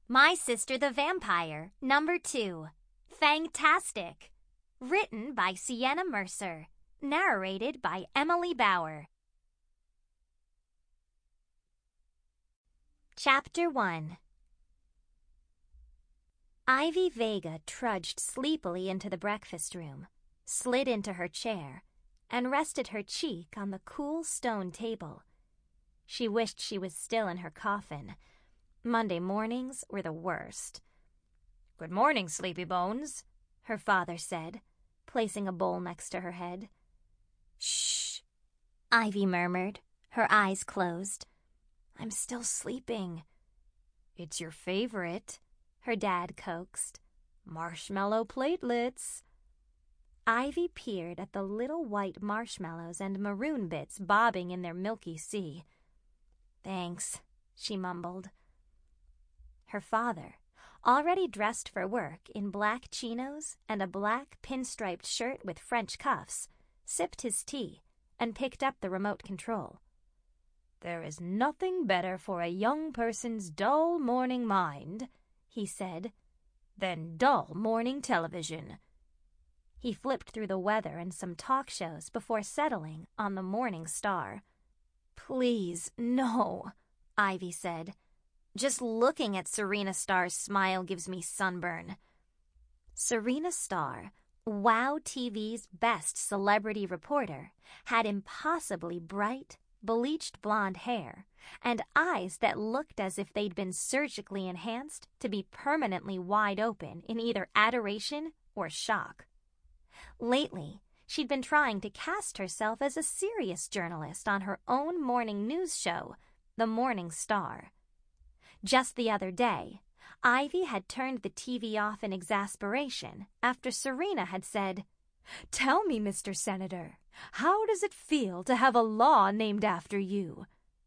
My Sister the Vampire, Number 2. Fangtastic. Written by Sienna Mercer. Narrated by Emily Bauer. Chapter 1. Ivy Vega trudged sleepily into the breakfast room, slid into her chair, and rested her cheek on the cool stone table. She wished she was still in her coffin. Monday mornings were the worst. "Good morning, Sleepy Bones," her father said, placing a bowl next to her head. "Shh," Ivy murmured, her eyes closed. "I'm still sleeping." "It's your favorite," her dad coaxed. "Marshmallow platelets." Ivy peered at the little white marshmallows and maroon bits bobbing in their milky sea. "Thanks," she mumbled. Her father, already dressed for work in black chinos and a black pinstriped shirt with French cuffs, sipped his tea and picked up the remote control. "There is nothing better for a young person's dull morning mind," he said, "than dull morning television." He flipped through the weather and some talk shows before settling on the Morning Star. "Please, no," Ivy said. "Just looking at Serena Starr's smile gives me sunburn." Serena Starr, WOW TV's best celebrity reporter, had impossibly bright, bleached blonde hair and eyes that looked as if they'd been surgically enhanced to be permanently wide open in either adoration or shock. Lately, she'd been trying to cast herself as a serious journalist on her own morning news show, The Morning Star. Just the other day, Ivy had turned the TV off in exasperation after Serena had said, "Tell me, Mr. Senator, how does it feel to have a law named after you?"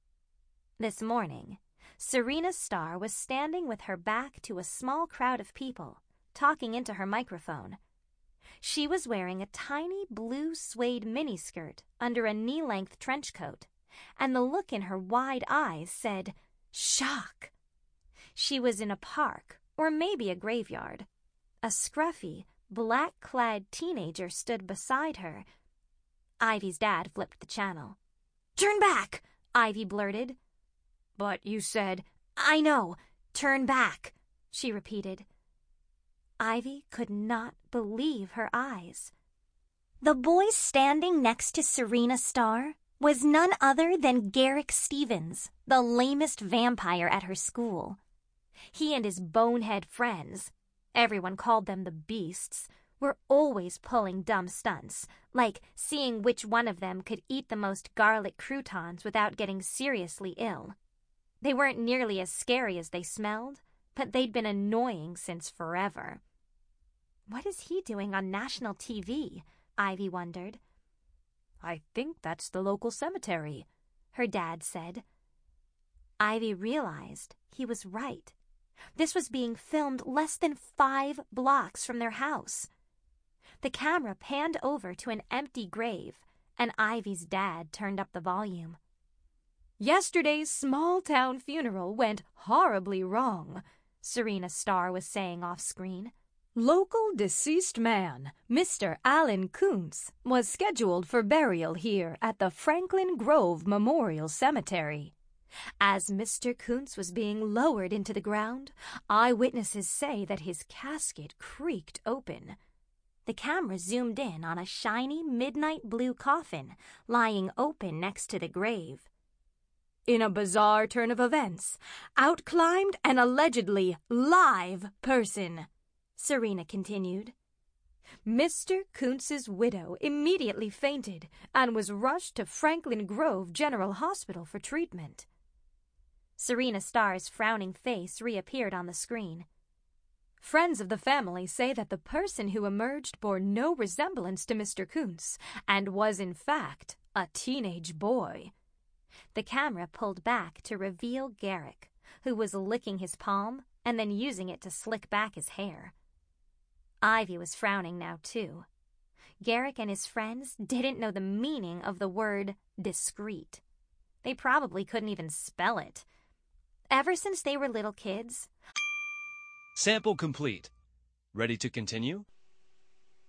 This morning, Serena Starr was standing with her back to a small crowd of people, talking into her microphone. She was wearing a tiny blue suede miniskirt under a knee-length trench coat, and the look in her wide eyes said, "Shock." She was in a park, or maybe a graveyard. A scruffy, black-clad teenager stood beside her. Ivy's dad flipped the channel. "Turn back," Ivy blurted. "But you said—" "I know. Turn back," she repeated. Ivy could not believe her eyes. The boy standing next to Serena Starr was none other than Garrick Stevens, the lamest vampire at her school. He and his bonehead friends, everyone called them the Beasts, were always pulling dumb stunts, like seeing which one of them could eat the most garlic croutons without getting seriously ill. They weren't nearly as scary as they smelled, but they'd been annoying since forever. What is he doing on national TV? Ivy wondered. "I think that's the local cemetery," her dad said. Ivy realized he was right. This was being filmed less than 5 blocks from their house. The camera panned over to an empty grave, and Ivy's dad turned up the volume. "Yesterday's small-town funeral went horribly wrong," Serena Starr was saying off-screen. "Local deceased man, Mr. Alan Kuntz, was scheduled for burial here at the Franklin Grove Memorial Cemetery. As Mr. Kuntz was being lowered into the ground, eyewitnesses say that his casket creaked open." The camera zoomed in on a shiny midnight blue coffin lying open next to the grave. "In a bizarre turn of events, out climbed an allegedly live person," Serena continued. "Mr. Kuntz's widow immediately fainted and was rushed to Franklin Grove General Hospital for treatment." Serena Starr's frowning face reappeared on the screen. "Friends of the family say that the person who emerged bore no resemblance to Mr. Kuntz and was, in fact, a teenage boy." The camera pulled back to reveal Garrick, who was licking his palm and then using it to slick back his hair. Ivy was frowning now, too. Garrick and his friends didn't know the meaning of the word discreet. They probably couldn't even spell it. Ever since they were little kids, Sample complete. Ready to continue?